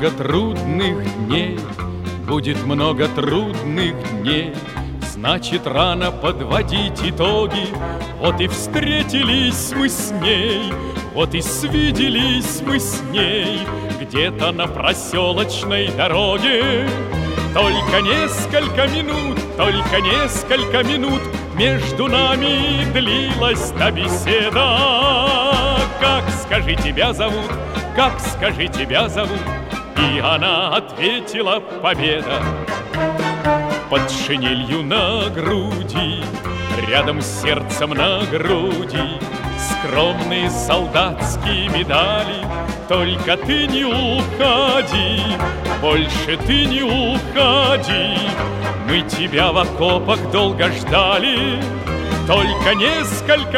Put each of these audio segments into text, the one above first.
много трудных дней, будет много трудных дней. Значит, рано подводить итоги. Вот и встретились мы с ней, вот и свиделись мы с ней где-то на проселочной дороге. Только несколько минут между нами длилась та беседа. Как, скажи, тебя зовут? Как, скажи, тебя зовут? И она ответила: Победа. Под шинелью на груди, рядом с сердцем на груди, скромные солдатские медали. Только ты не уходи, больше ты не уходи. Мы тебя в окопах долго ждали. Только несколько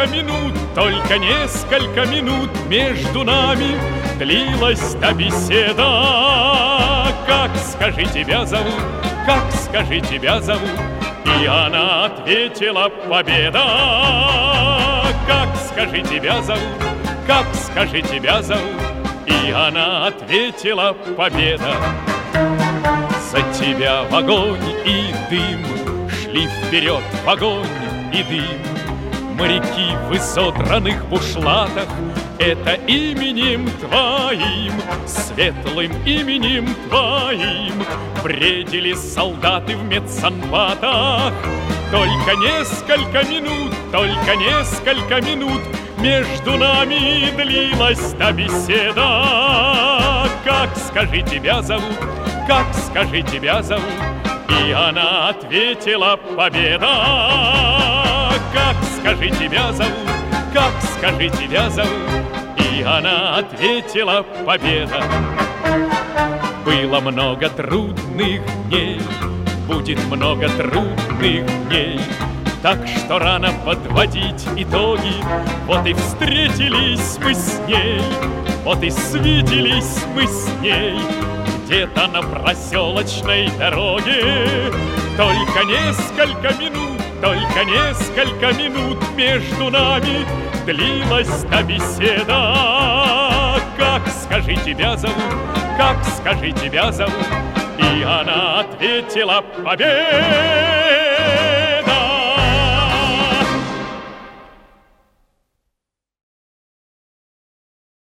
минут между нами длилась та беседа. Как, скажи, тебя зовут? Как, скажи, тебя зовут? И она ответила: Победа. Как, скажи, тебя зовут? Как, скажи, тебя зовут? И она ответила: Победа. За тебя в огонь и дым шли вперед в огонь и дым. Моряки в изодранных бушлатах — это именем твоим, светлым именем твоим бредили солдаты в медсанбатах. Только несколько минут между нами длилась та беседа. Как, скажи, тебя зовут? Как, скажи, тебя зовут? И она ответила: Победа. Как, скажи, тебя зовут? Как, скажи, тебя зовут? И она ответила: Победа. Было много трудных дней, будет много трудных дней. Так что рано подводить итоги. Вот и встретились мы с ней, вот и свиделись мы с ней где-то на проселочной дороге. Только несколько минут между нами длилась та беседа. Как, скажи, тебя зовут? Как, скажи, тебя зовут? И она ответила: Победа.